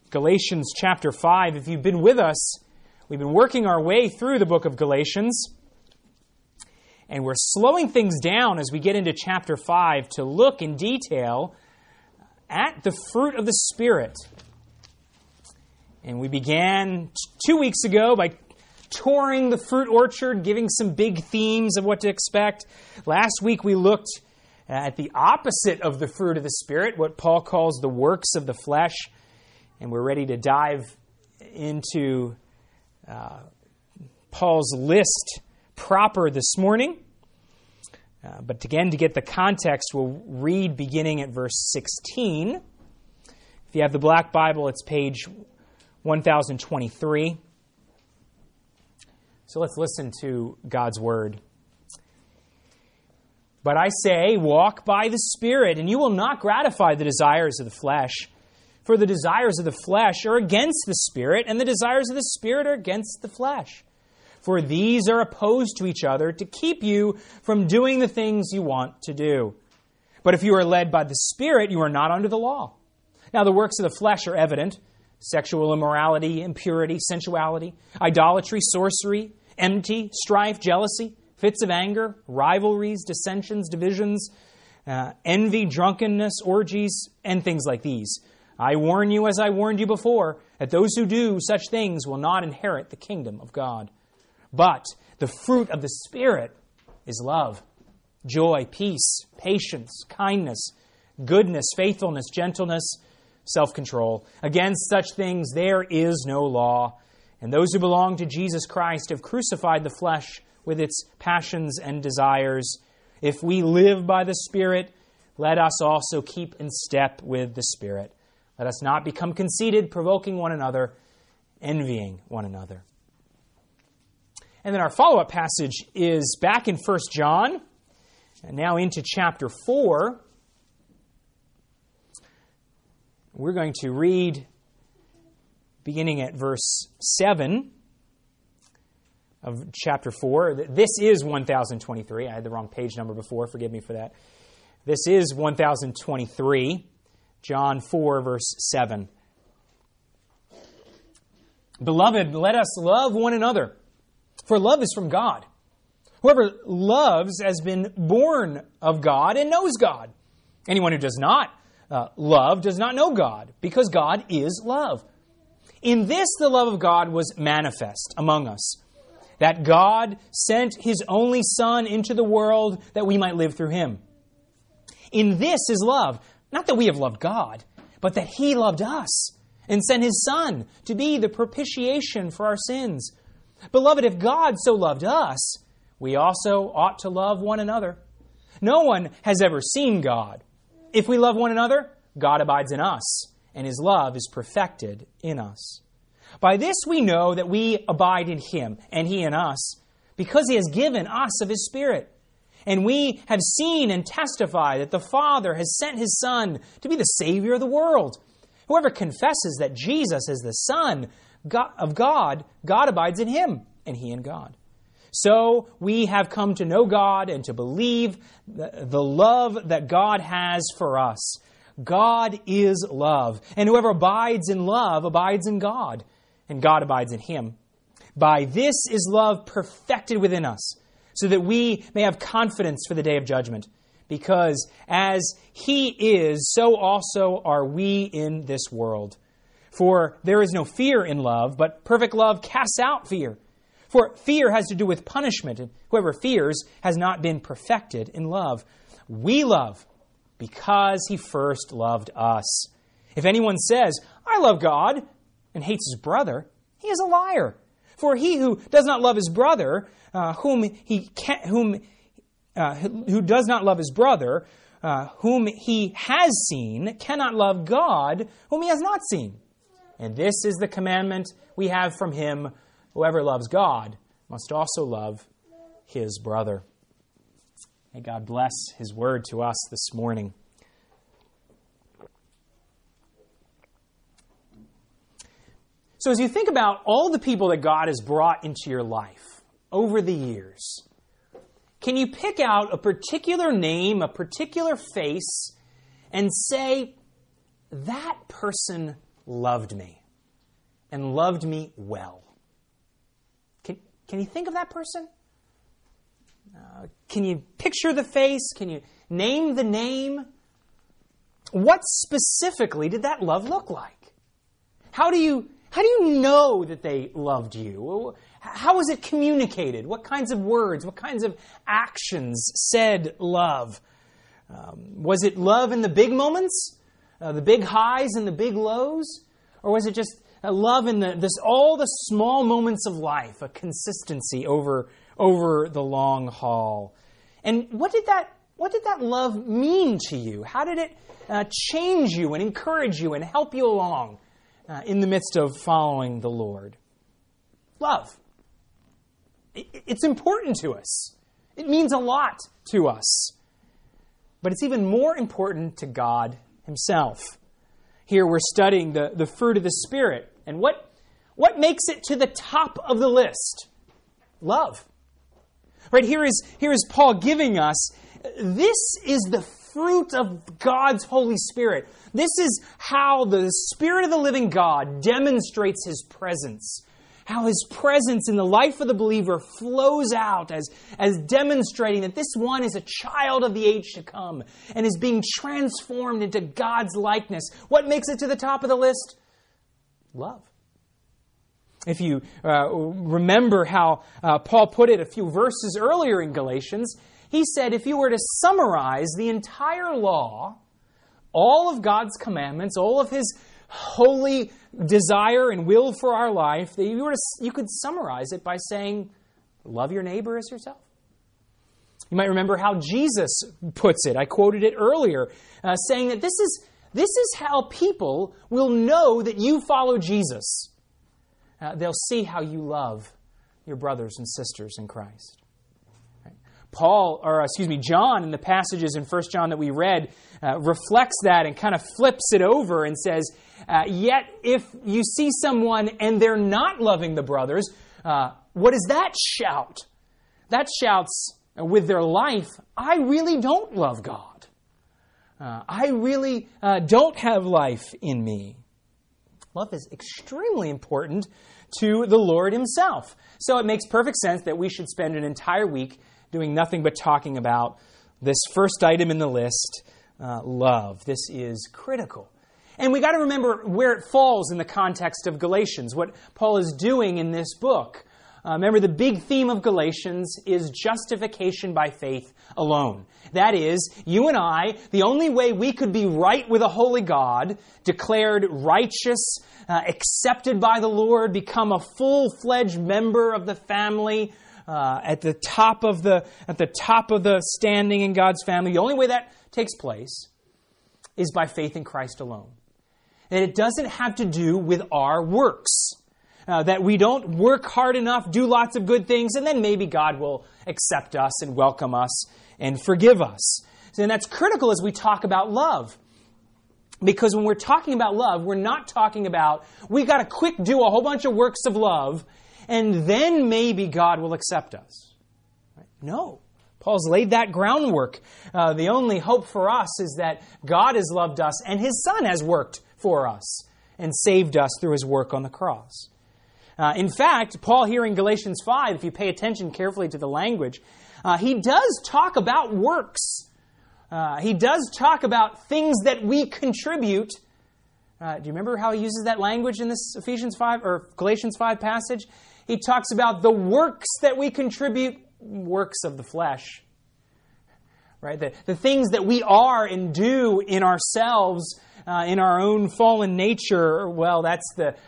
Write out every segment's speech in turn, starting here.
Galatians chapter 5. If you've been with us, we've been working our way through the book of Galatians, and we're slowing things down as we get into chapter 5 to look in detail at the fruit of the Spirit. And we began 2 weeks ago by touring the fruit orchard, giving some big themes of what to expect. Last week we looked at the opposite of the fruit of the Spirit, what Paul calls the works of the flesh. And we're ready to dive into Paul's list proper this morning. But again, to get the context, we'll read beginning at verse 16. If you have the Black Bible, it's page 1023. So let's listen to God's Word. But I say, walk by the Spirit, and you will not gratify the desires of the flesh. For the desires of the flesh are against the Spirit, and the desires of the Spirit are against the flesh. For these are opposed to each other to keep you from doing the things you want to do. But if you are led by the Spirit, you are not under the law. Now the works of the flesh are evident: sexual immorality, impurity, sensuality, idolatry, sorcery, enmity, strife, jealousy, fits of anger, rivalries, dissensions, divisions, envy, drunkenness, orgies, and things like these. I warn you, as I warned you before, that those who do such things will not inherit the kingdom of God. But the fruit of the Spirit is love, joy, peace, patience, kindness, goodness, faithfulness, gentleness, self-control. Against such things there is no law. And those who belong to Jesus Christ have crucified the flesh with its passions and desires. If we live by the Spirit, let us also keep in step with the Spirit. Let us not become conceited, provoking one another, envying one another. And then our follow-up passage is back in 1 John, and now into chapter 4. We're going to read beginning at verse 7 of chapter 4. This is 1023. I had the wrong page number before. Forgive me for that. This is 1023. John 4, verse 7. Beloved, let us love one another, for love is from God. Whoever loves has been born of God and knows God. Anyone who does not love does not know God, because God is love. In this the love of God was manifest among us, that God sent His only Son into the world that we might live through Him. In this is love, not that we have loved God, but that He loved us and sent His Son to be the propitiation for our sins. Beloved, if God so loved us, we also ought to love one another. No one has ever seen God. If we love one another, God abides in us, and His love is perfected in us. By this we know that we abide in Him, and He in us, because He has given us of His Spirit. And we have seen and testify that the Father has sent His Son to be the Savior of the world. Whoever confesses that Jesus is the Son of God, God abides in Him, and He in God. So we have come to know God and to believe the love that God has for us. God is love, and whoever abides in love abides in God, and God abides in him. By this is love perfected within us, so that we may have confidence for the day of judgment. Because as He is, so also are we in this world. For there is no fear in love, but perfect love casts out fear. For fear has to do with punishment, and whoever fears has not been perfected in love. We love because He first loved us. If anyone says, I love God, and hates his brother, he is a liar. For he who does not love his brother, whom he has seen, cannot love God, whom he has not seen. And this is the commandment we have from Him: whoever loves God must also love his brother. May God bless His word to us this morning. So as you think about all the people that God has brought into your life over the years, can you pick out a particular name, a particular face, and say, that person loved me, and loved me well. Can you think of that person? Can you picture the face? Can you name the name? What specifically did that love look like? How do you know that they loved you? How was it communicated? What kinds of words, what kinds of actions said love? Was it love in the big moments, the big highs and the big lows? Or was it just a love in all the small moments of life, a consistency over the long haul? And what did that love mean to you? How did it change you and encourage you and help you along in the midst of following the Lord? Love. It's important to us. It means a lot to us. But it's even more important to God Himself. Here we're studying the fruit of the Spirit. And what makes it to the top of the list? Love. Right, here is Paul giving us, this is the fruit of God's Holy Spirit. This is how the Spirit of the living God demonstrates His presence. How His presence in the life of the believer flows out as demonstrating that this one is a child of the age to come and is being transformed into God's likeness. What makes it to the top of the list? Love. If you remember how Paul put it a few verses earlier in Galatians, he said if you were to summarize the entire law, all of God's commandments, all of His holy desire and will for our life, that you could summarize it by saying, love your neighbor as yourself. You might remember how Jesus puts it. I quoted it earlier, saying that this is how people will know that you follow Jesus. They'll see how you love your brothers and sisters in Christ. John, in the passages in 1 John that we read, reflects that and kind of flips it over and says, yet if you see someone and they're not loving the brothers, what does that shout? That shouts with their life, I really don't love God. I really don't have life in me. Love is extremely important to the Lord Himself. So it makes perfect sense that we should spend an entire week doing nothing but talking about this first item in the list, love. This is critical. And we got to remember where it falls in the context of Galatians, what Paul is doing in this book. Remember, the big theme of Galatians is justification by faith alone. That is, you and I, the only way we could be right with a holy God, declared righteous, accepted by the Lord, become a full-fledged member of the family, at the top of the standing in God's family. The only way that takes place is by faith in Christ alone. And it doesn't have to do with our works. That we don't work hard enough, do lots of good things, and then maybe God will accept us and welcome us and forgive us. And that's critical as we talk about love. Because when we're talking about love, we're not talking about, we got to quick do a whole bunch of works of love, and then maybe God will accept us. Right? No. Paul's laid that groundwork. The only hope for us is that God has loved us and His Son has worked for us and saved us through His work on the cross. In fact, Paul here in Galatians 5, if you pay attention carefully to the language, he does talk about works. He does talk about things that we contribute. Do you remember how he uses that language in this Ephesians 5 or Galatians 5 passage? He talks about the works that we contribute, works of the flesh. Right? The things that we are and do in ourselves, in our own fallen nature, well, that's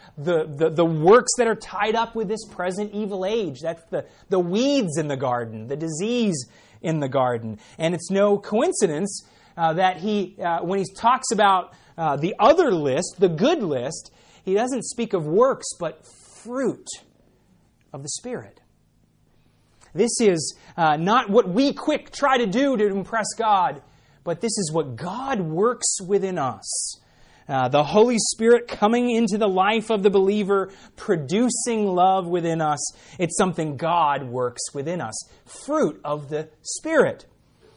the works that are tied up with this present evil age. That's the weeds in the garden, the disease in the garden. And it's no coincidence that he, when he talks about the other list, the good list, he doesn't speak of works, but fruit of the Spirit. This is not what we quick try to do to impress God, but this is what God works within us. The Holy Spirit coming into the life of the believer, producing love within us. It's something God works within us. Fruit of the Spirit.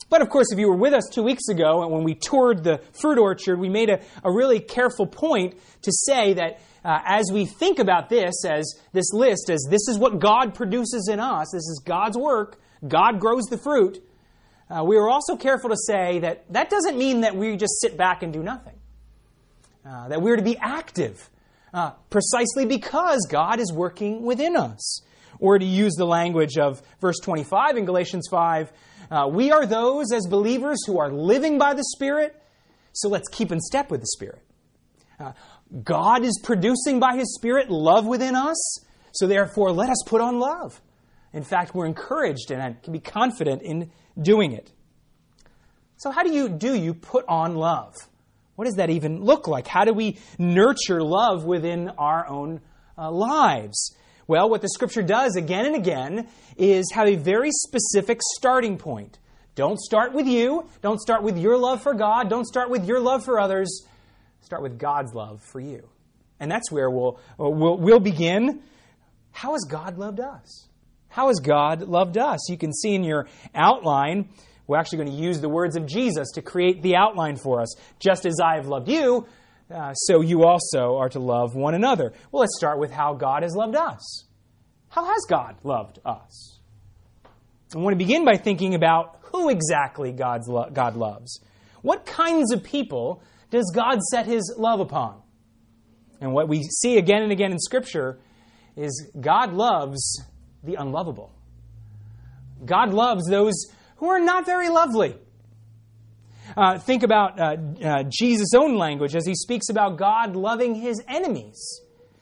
But of course, if you were with us 2 weeks ago and when we toured the fruit orchard, we made a really careful point to say that as we think about this as this list, as this is what God produces in us, this is God's work, God grows the fruit, we were also careful to say that that doesn't mean that we just sit back and do nothing. That we're to be active, precisely because God is working within us. Or to use the language of verse 25 in Galatians 5, we are those as believers who are living by the Spirit, so let's keep in step with the Spirit. God is producing by His Spirit love within us, so therefore let us put on love. In fact, we're encouraged and can be confident in doing it. So how do you put on love? What does that even look like? How do we nurture love within our own lives? Well, what the Scripture does again and again is have a very specific starting point. Don't start with you. Don't start with your love for God. Don't start with your love for others. Start with God's love for you. And that's where we'll begin. How has God loved us? How has God loved us? You can see in your outline, we're actually going to use the words of Jesus to create the outline for us. Just as I have loved you, so you also are to love one another. Well, let's start with how God has loved us. How has God loved us? I want to begin by thinking about who exactly God loves. What kinds of people does God set His love upon? And what we see again and again in Scripture is God loves the unlovable. God loves those who are not very lovely. Think about Jesus' own language as He speaks about God loving His enemies.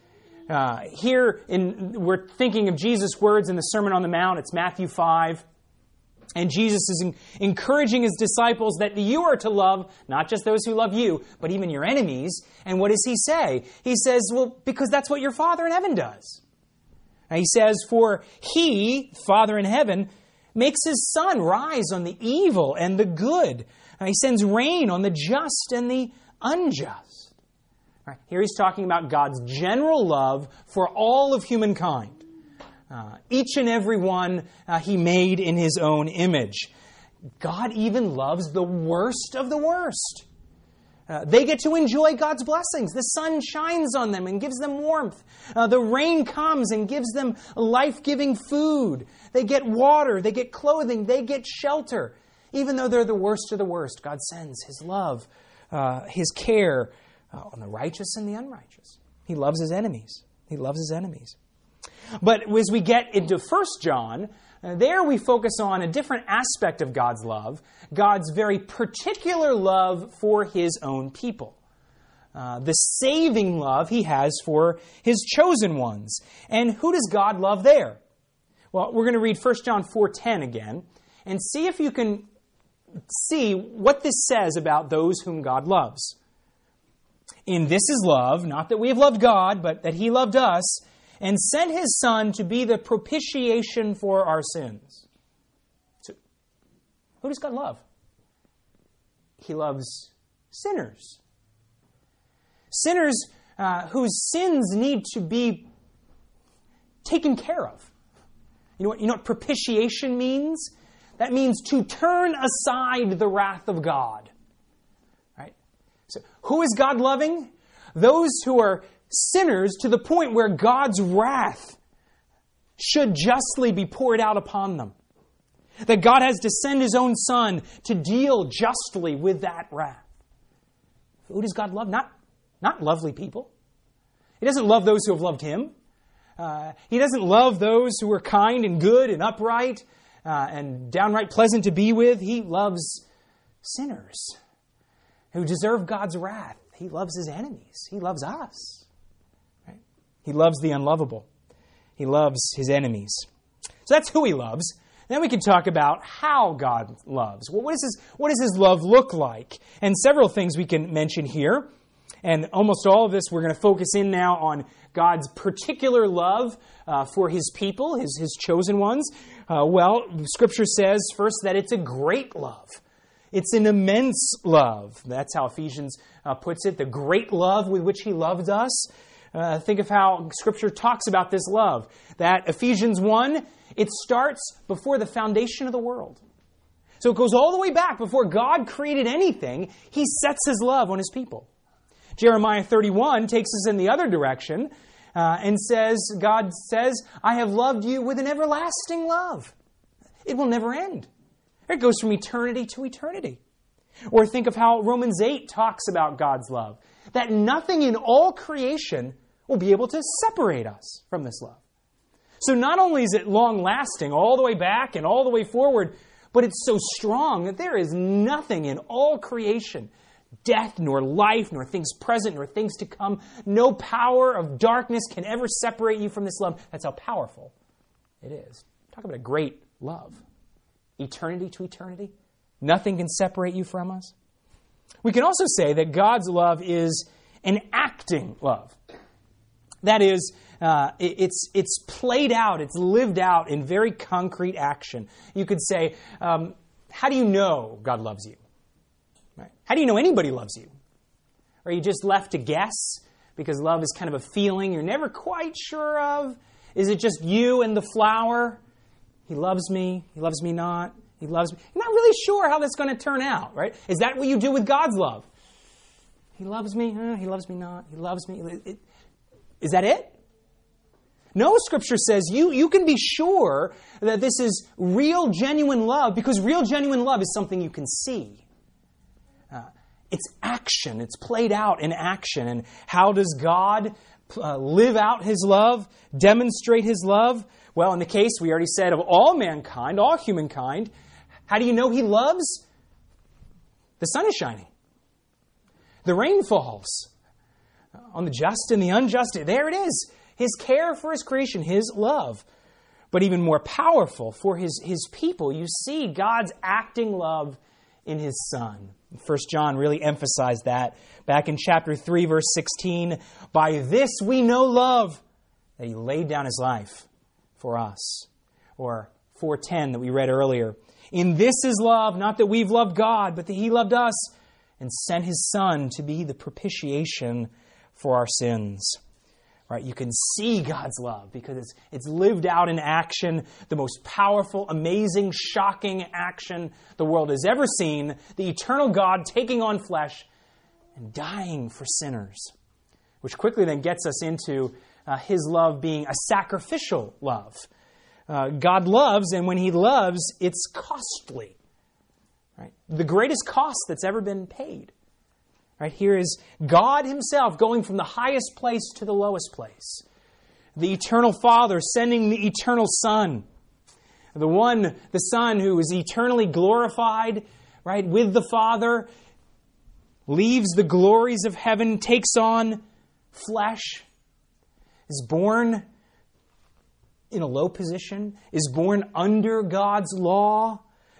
We're thinking of Jesus' words in the Sermon on the Mount. It's Matthew 5. And Jesus is encouraging His disciples that you are to love not just those who love you, but even your enemies. And what does He say? He says, well, because that's what your Father in heaven does. And He says, for He, Father in heaven, makes His sun rise on the evil and the good. He sends rain on the just and the unjust. Right, here He's talking about God's general love for all of humankind. Each and every one He made in His own image. God even loves the worst of the worst. They get to enjoy God's blessings. The sun shines on them and gives them warmth. The rain comes and gives them life-giving food. They get water, they get clothing, they get shelter. Even though they're the worst of the worst, God sends His love, His care on the righteous and the unrighteous. He loves His enemies. He loves His enemies. But as we get into 1 John, there we focus on a different aspect of God's love, God's very particular love for His own people. The saving love He has for His chosen ones. And who does God love there? Well, we're going to read 1 John 4:10 again and see if you can see what this says about those whom God loves. In this is love, not that we have loved God, but that He loved us, and sent His Son to be the propitiation for our sins. So, who does God love? He loves sinners. Sinners whose sins need to be taken care of. You know what propitiation means? That means to turn aside the wrath of God. Right? So, who is God loving? Those who are sinners to the point where God's wrath should justly be poured out upon them. That God has to send His own Son to deal justly with that wrath. Who does God love? Not lovely people. He doesn't love those who have loved Him. He doesn't love those who are kind and good and upright and downright pleasant to be with. He loves sinners who deserve God's wrath. He loves His enemies. He loves us. Right? He loves the unlovable. He loves His enemies. So that's who He loves. Then we can talk about how God loves. Well, what does His love look like? And several things we can mention here. And almost all of this, we're going to focus in now on God's particular love for His people, His chosen ones. Scripture says first that it's a great love. It's an immense love. That's how Ephesians puts it, the great love with which He loved us. Think of how Scripture talks about this love. That Ephesians 1, it starts before the foundation of the world. So it goes all the way back before God created anything. He sets His love on His people. Jeremiah 31 takes us in the other direction and says, God says, I have loved you with an everlasting love. It will never end. It goes from eternity to eternity. Or think of how Romans 8 talks about God's love. That nothing in all creation will be able to separate us from this love. So not only is it long-lasting all the way back and all the way forward, but it's so strong that there is nothing in all creation, death, nor life, nor things present, nor things to come, no power of darkness can ever separate you from this love. That's how powerful it is. Talk about a great love. Eternity to eternity. Nothing can separate you from us. We can also say that God's love is an acting love. That is, it's played out, it's lived out in very concrete action. You could say, how do you know God loves you? Right? How do you know anybody loves you? Are you just left to guess? Because love is kind of a feeling you're never quite sure of. Is it just you and the flower? He loves me not. He loves me. You're not really sure how that's going to turn out, right? Is that what you do with God's love? He loves me, he loves me not. He loves me. Is that it? No, Scripture says you can be sure that this is real, genuine love, because real, genuine love is something you can see. It's action. It's played out in action. And how does God live out His love, demonstrate His love? Well, in the case, we already said, of all mankind, all humankind, how do you know He loves? The sun is shining. The rain falls on the just and the unjust. There it is. His care for His creation, His love. But even more powerful for His people, you see God's acting love in His Son. 1 John really emphasized that. Back in chapter 3, verse 16, by this we know love, that He laid down His life for us. Or 4:10 that we read earlier. In this is love, not that we've loved God, but that He loved us and sent His Son to be the propitiation for our sins. Right? You can see God's love because it's lived out in action, the most powerful, amazing, shocking action the world has ever seen, the eternal God taking on flesh and dying for sinners, which quickly then gets us into His love being a sacrificial love. God loves, and when He loves, it's costly. Right? The greatest cost that's ever been paid. Right, here is God Himself going from the highest place to the lowest place. The eternal Father sending the eternal Son. The Son who is eternally glorified, right, with the Father, leaves the glories of heaven, takes on flesh, is born in a low position, is born under God's law,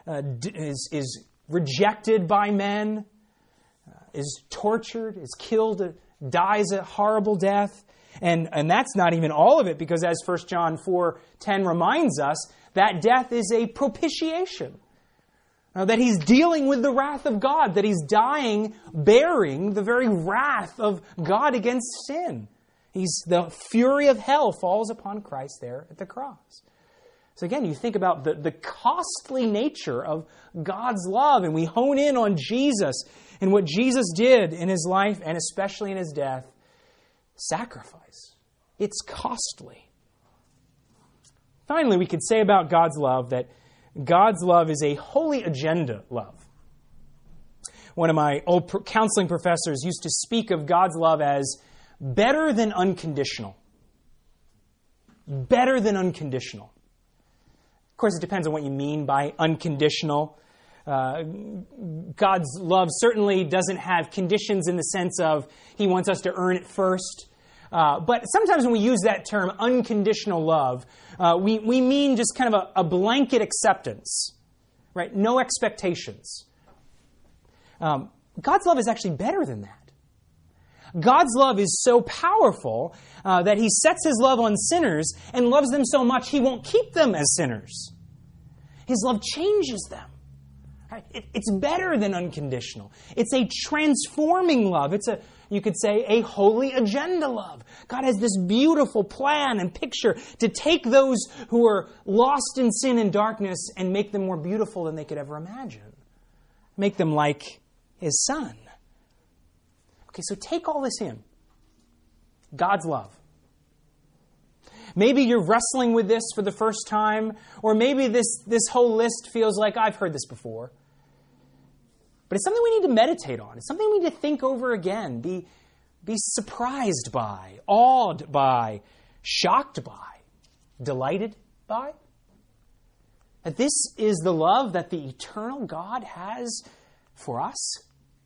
is rejected by men, is tortured, is killed, dies a horrible death. And that's not even all of it, because as 1 John 4:10 reminds us, that death is a propitiation. That He's dealing with the wrath of God, that He's dying bearing the very wrath of God against sin. The fury of hell falls upon Christ there at the cross. So again, you think about the costly nature of God's love, and we hone in on Jesus and what Jesus did in His life, and especially in His death. Sacrifice. It's costly. Finally, we could say about God's love that God's love is a holy agenda love. One of my old counseling professors used to speak of God's love as better than unconditional. Better than unconditional. Of course, it depends on what you mean by unconditional. God's love certainly doesn't have conditions in the sense of He wants us to earn it first. But sometimes when we use that term, unconditional love, we mean just kind of a blanket acceptance, right? No expectations. God's love is actually better than that. God's love is so powerful that He sets His love on sinners and loves them so much He won't keep them as sinners. His love changes them. Right? It's better than unconditional. It's a transforming love. It's you could say, a holy agenda love. God has this beautiful plan and picture to take those who are lost in sin and darkness and make them more beautiful than they could ever imagine. Make them like His Son. Okay, so take all this in. God's love. Maybe you're wrestling with this for the first time, or maybe this whole list feels like I've heard this before. But it's something we need to meditate on. It's something we need to think over again, be surprised by, awed by, shocked by, delighted by. That this is the love that the eternal God has for us.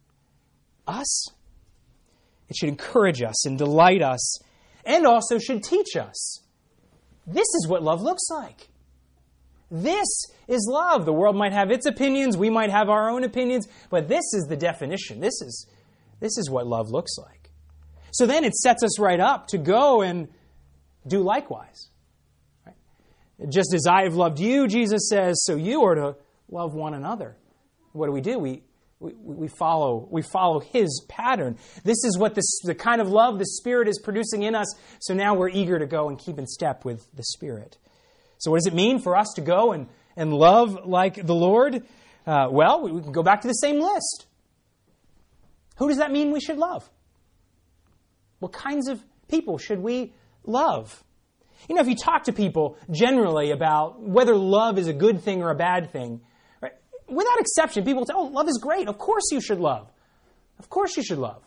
Us. It should encourage us and delight us, and also should teach us. This is what love looks like. This is love. The world might have its opinions, we might have our own opinions, but this is the definition. This is what love looks like. So then it sets us right up to go and do likewise. Right? Just as I have loved you, Jesus says, so you are to love one another. What do? We follow His pattern. This is what the kind of love the Spirit is producing in us, so now we're eager to go and keep in step with the Spirit. So what does it mean for us to go and love like the Lord? Well, we can go back to the same list. Who does that mean we should love? What kinds of people should we love? You know, if you talk to people generally about whether love is a good thing or a bad thing, right, without exception, people say, oh, love is great. Of course you should love. Of course you should love.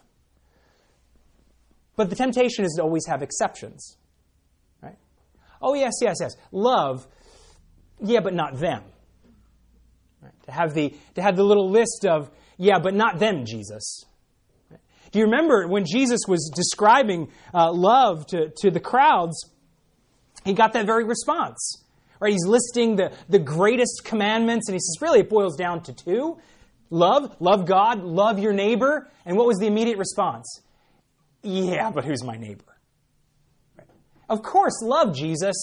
But the temptation is to always have exceptions. Right? Oh, yes. Love, yeah, but not them. Right? To have the little list of, yeah, but not them, Jesus. Right? Do you remember when Jesus was describing love to the crowds, he got that very response. Right? He's listing the greatest commandments, and he says, really, it boils down to two. Love God, love your neighbor. And what was the immediate response? Yeah, but who's my neighbor? Right? Of course, love Jesus,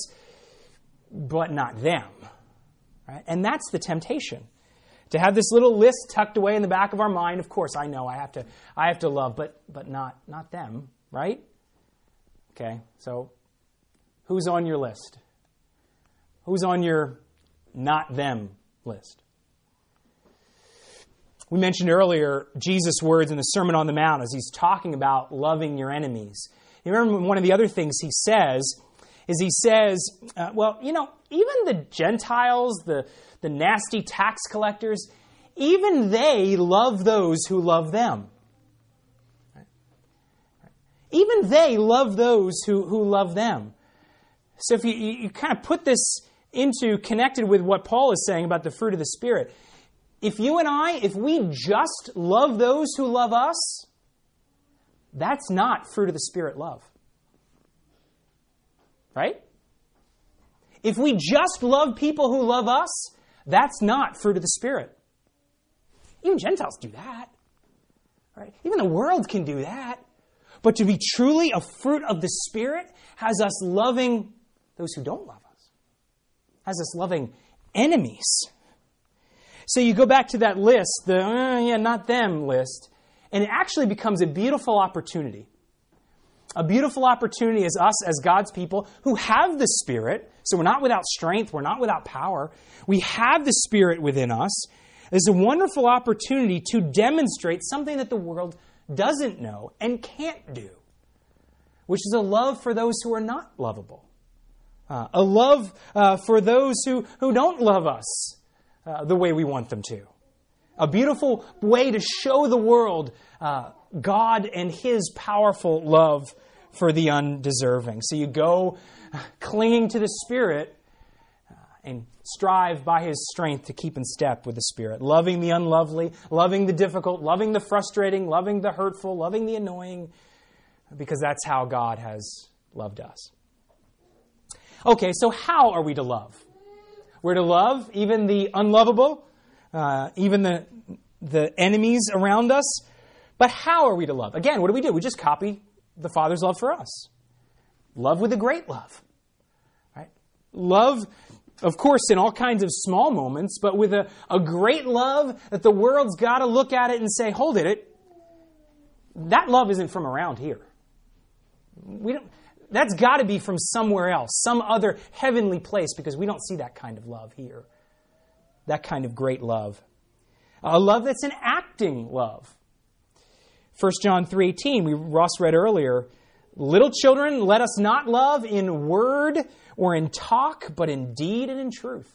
but not them. Right? And that's the temptation. To have this little list tucked away in the back of our mind. Of course, I know I have to love, but not them, right? Okay, so who's on your list? Who's on your not them list? We mentioned earlier Jesus' words in the Sermon on the Mount as he's talking about loving your enemies. You remember one of the other things he says, even the Gentiles, the nasty tax collectors, even they love those who love them. Even they love those who love them. So if you kind of put this connected with what Paul is saying about the fruit of the Spirit, if we just love those who love us, that's not fruit of the Spirit love. Right? If we just love people who love us, that's not fruit of the Spirit. Even Gentiles do that. Right? Even the world can do that. But to be truly a fruit of the Spirit has us loving those who don't love us. Has us loving enemies. So you go back to that list, the not them list, and it actually becomes a beautiful opportunity. A beautiful opportunity as us, as God's people, who have the Spirit. So we're not without strength, we're not without power. We have the Spirit within us. There's a wonderful opportunity to demonstrate something that the world doesn't know and can't do, which is a love for those who are not lovable. A love for those who don't love us the way we want them to. A beautiful way to show the world God and His powerful love for the undeserving. So you go clinging to the Spirit and strive by His strength to keep in step with the Spirit. Loving the unlovely, loving the difficult, loving the frustrating, loving the hurtful, loving the annoying, because that's how God has loved us. Okay, so how are we to love? We're to love even the unlovable, even the enemies around us. But how are we to love? Again, what do? We just copy the Father's love for us. Love with a great love. Right? Love, of course, in all kinds of small moments, but with a great love that the world's got to look at it and say, hold it. that love isn't from around here. That's got to be from somewhere else, some other heavenly place, because we don't see that kind of love here. That kind of great love. A love that's an acting love. 1 John 3:18, Ross read earlier, little children, let us not love in word or in talk, but in deed and in truth.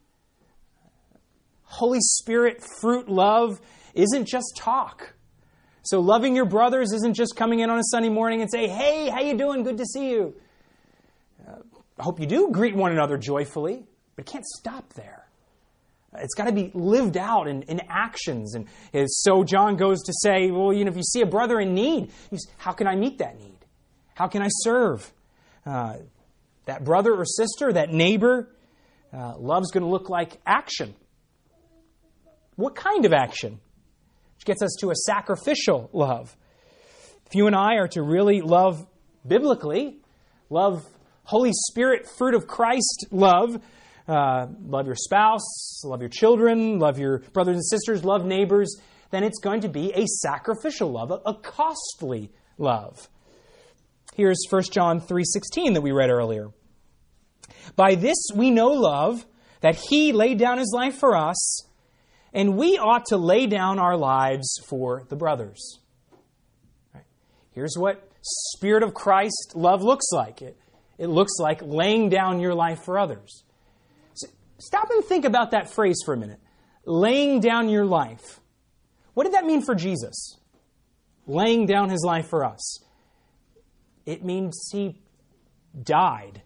Holy Spirit fruit love isn't just talk. So loving your brothers isn't just coming in on a Sunday morning and say, hey, how you doing? Good to see you. I hope you do greet one another joyfully, but it can't stop there. It's got to be lived out in actions. And so John goes to say, well, if you see a brother in need, how can I meet that need? How can I serve that brother or sister, that neighbor? Love's going to look like action. What kind of action? Which gets us to a sacrificial love. If you and I are to really love biblically, love Holy Spirit, fruit of Christ love, love your spouse, love your children, love your brothers and sisters, love neighbors, then it's going to be a sacrificial love, a costly love. Here's 1 John 3:16 that we read earlier. By this we know love, that He laid down His life for us, and we ought to lay down our lives for the brothers. Right. Here's what Spirit of Christ love looks like. It looks like laying down your life for others. So stop and think about that phrase for a minute. Laying down your life. What did that mean for Jesus? Laying down His life for us. It means He died.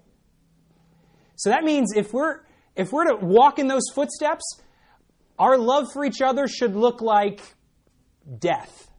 So that means if we're to walk in those footsteps, our love for each other should look like death.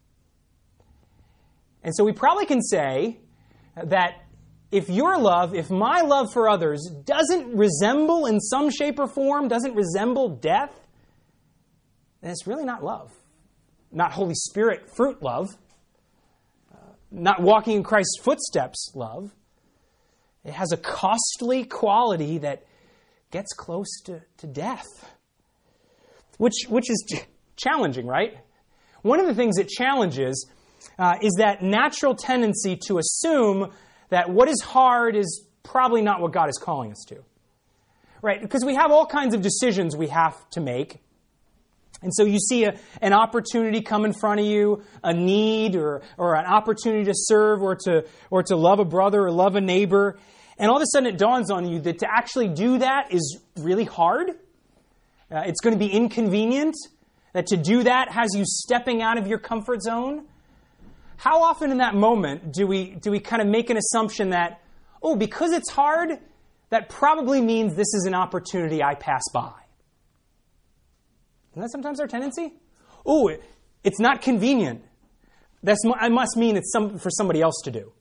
And so we probably can say that if my love for others doesn't resemble in some shape or form, doesn't resemble death, then it's really not love. Not Holy Spirit fruit love. Not walking in Christ's footsteps love. It has a costly quality that gets close to death. Which is challenging, right? One of the things it challenges is that natural tendency to assume that what is hard is probably not what God is calling us to. Right? Because we have all kinds of decisions we have to make. And so you see an opportunity come in front of you, a need or an opportunity to serve or to love a brother or love a neighbor. And all of a sudden it dawns on you that to actually do that is really hard. It's going to be inconvenient, that to do that has you stepping out of your comfort zone. How often in that moment do we kind of make an assumption that, because it's hard, that probably means this is an opportunity I pass by? Isn't that sometimes our tendency? It's not convenient. I must mean it's for somebody else to do.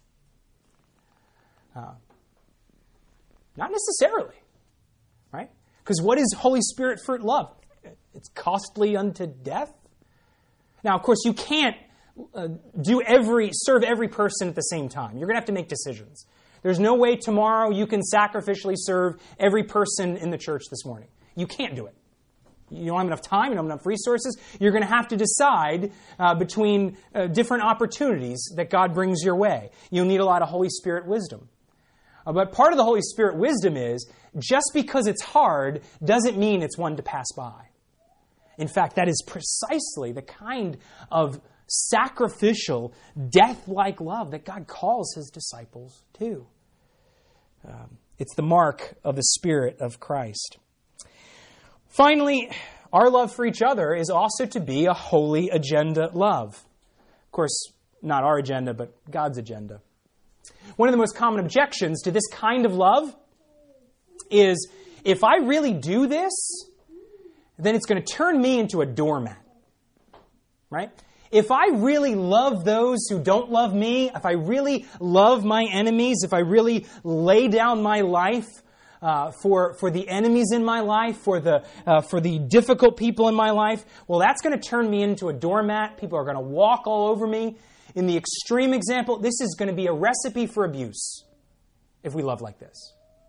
Not necessarily, right? Because what is Holy Spirit fruit love? It's costly unto death. Now, of course, you can't serve every person at the same time. You're going to have to make decisions. There's no way tomorrow you can sacrificially serve every person in the church this morning. You can't do it. You don't have enough time, you don't have enough resources. You're going to have to decide between different opportunities that God brings your way. You'll need a lot of Holy Spirit wisdom. But part of the Holy Spirit wisdom is, just because it's hard doesn't mean it's one to pass by. In fact, that is precisely the kind of sacrificial, death-like love that God calls His disciples to. It's the mark of the Spirit of Christ. Finally, our love for each other is also to be a holy agenda love. Of course, not our agenda, but God's agenda. One of the most common objections to this kind of love is, if I really do this, then it's going to turn me into a doormat. Right? If I really love those who don't love me, if I really love my enemies, if I really lay down my life for the enemies in my life, for the difficult people in my life, well, that's going to turn me into a doormat. People are going to walk all over me. In the extreme example, this is going to be a recipe for abuse if we love like this.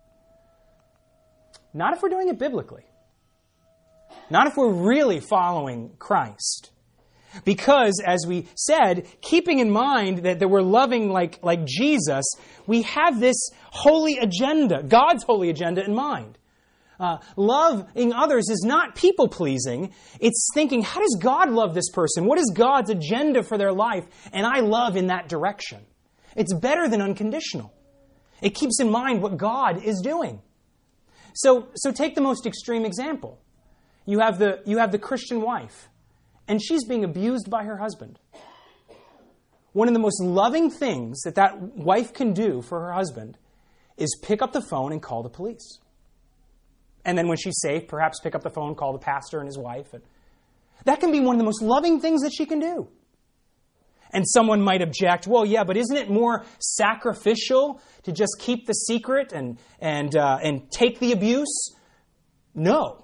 Not if we're doing it biblically. Not if we're really following Christ. Because, as we said, keeping in mind that we're loving like Jesus, we have this holy agenda, God's holy agenda in mind. Loving others is not people-pleasing. It's thinking, how does God love this person? What is God's agenda for their life? And I love in that direction. It's better than unconditional. It keeps in mind what God is doing. So take the most extreme example. You have the Christian wife, and she's being abused by her husband. One of the most loving things that wife can do for her husband is pick up the phone and call the police. And then when she's safe, perhaps pick up the phone, call the pastor and his wife. And that can be one of the most loving things that she can do. And someone might object, well, yeah, but isn't it more sacrificial to just keep the secret and take the abuse? No.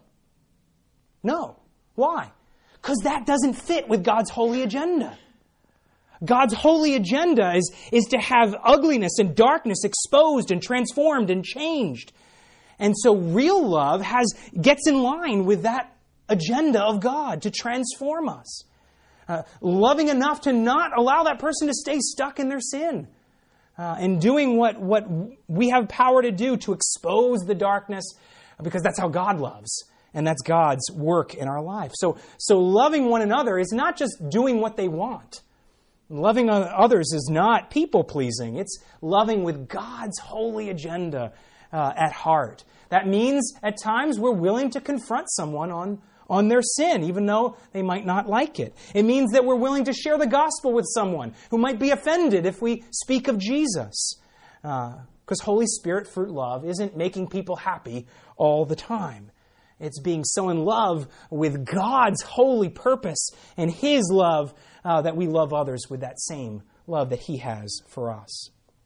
Why? Because that doesn't fit with God's holy agenda. God's holy agenda is to have ugliness and darkness exposed and transformed and changed. And so real love gets in line with that agenda of God to transform us. Loving enough to not allow that person to stay stuck in their sin. And doing what we have power to do to expose the darkness, because that's how God loves. And that's God's work in our life. So loving one another is not just doing what they want. Loving others is not people-pleasing. It's loving with God's holy agenda at heart. That means at times we're willing to confront someone on their sin, even though they might not like it. It means that we're willing to share the gospel with someone who might be offended if we speak of Jesus. Because Holy Spirit fruit love isn't making people happy all the time. It's being so in love with God's holy purpose and His love that we love others with that same love that He has for us.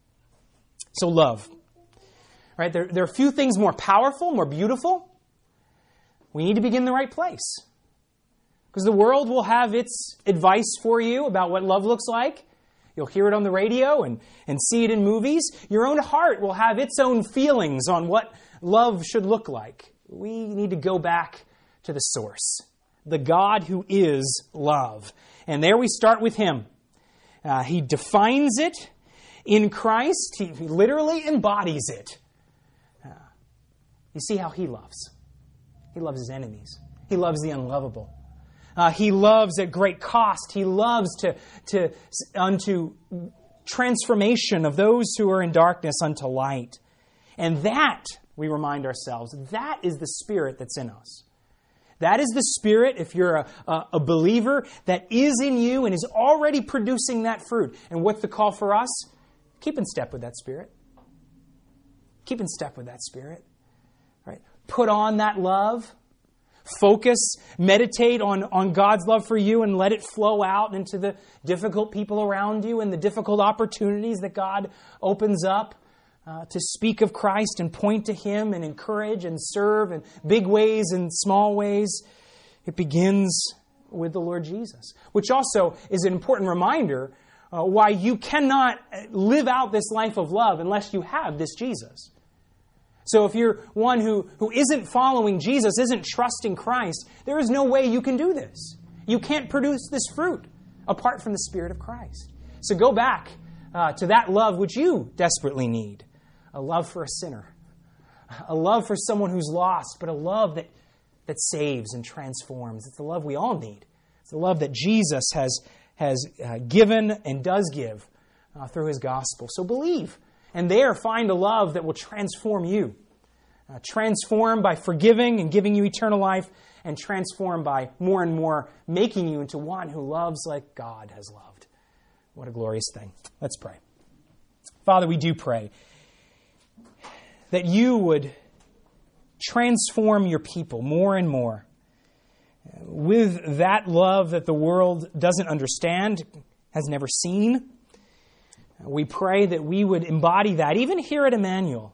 So love. Right? There are few things more powerful, more beautiful. We need to begin in the right place. Because the world will have its advice for you about what love looks like. You'll hear it on the radio and see it in movies. Your own heart will have its own feelings on what love should look like. We need to go back to the source, the God who is love. And there we start with Him. He defines it in Christ. He literally embodies it. You see how He loves. He loves His enemies. He loves the unlovable. He loves at great cost. He loves unto transformation of those who are in darkness unto light. And that, we remind ourselves, that is the Spirit that's in us. That is the Spirit, if you're a believer, that is in you and is already producing that fruit. And what's the call for us? Keep in step with that Spirit. Keep in step with that Spirit. Right? Put on that love. Focus, meditate on God's love for you and let it flow out into the difficult people around you and the difficult opportunities that God opens up to speak of Christ and point to Him and encourage and serve in big ways and small ways. It begins with the Lord Jesus, which also is an important reminder why you cannot live out this life of love unless you have this Jesus. So if you're one who isn't following Jesus, isn't trusting Christ, there is no way you can do this. You can't produce this fruit apart from the Spirit of Christ. So go back to that love which you desperately need. A love for a sinner. A love for someone who's lost, but a love that saves and transforms. It's the love we all need. It's the love that Jesus has given and does give through His gospel. So believe. And there find a love that will transform you. Transform by forgiving and giving you eternal life, and transform by more and more making you into one who loves like God has loved. What a glorious thing. Let's pray. Father, we do pray that you would transform your people more and more with that love that the world doesn't understand, has never seen. We pray that we would embody that, even here at Emmanuel.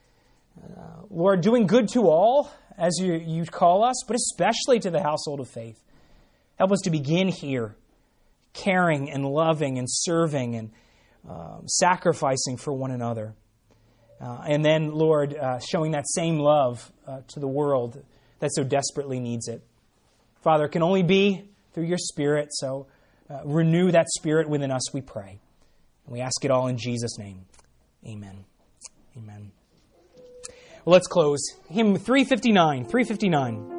Lord, doing good to all, as you call us, but especially to the household of faith. Help us to begin here, caring and loving and serving and sacrificing for one another. And then, Lord, showing that same love to the world that so desperately needs it. Father, it can only be through your Spirit, so renew that Spirit within us, we pray. And we ask it all in Jesus' name. Amen. Amen. Well, let's close. Hymn 359.